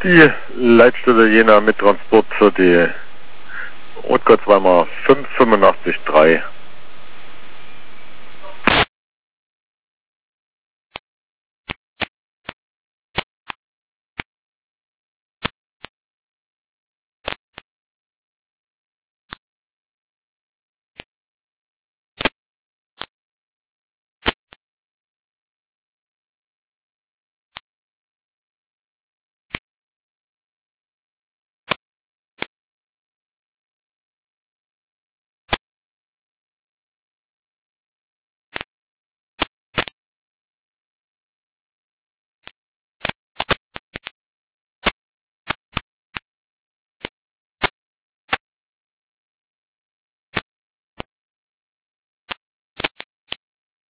Die Leitstelle Jena mit Transport für die Rotgott 2x5 85-3.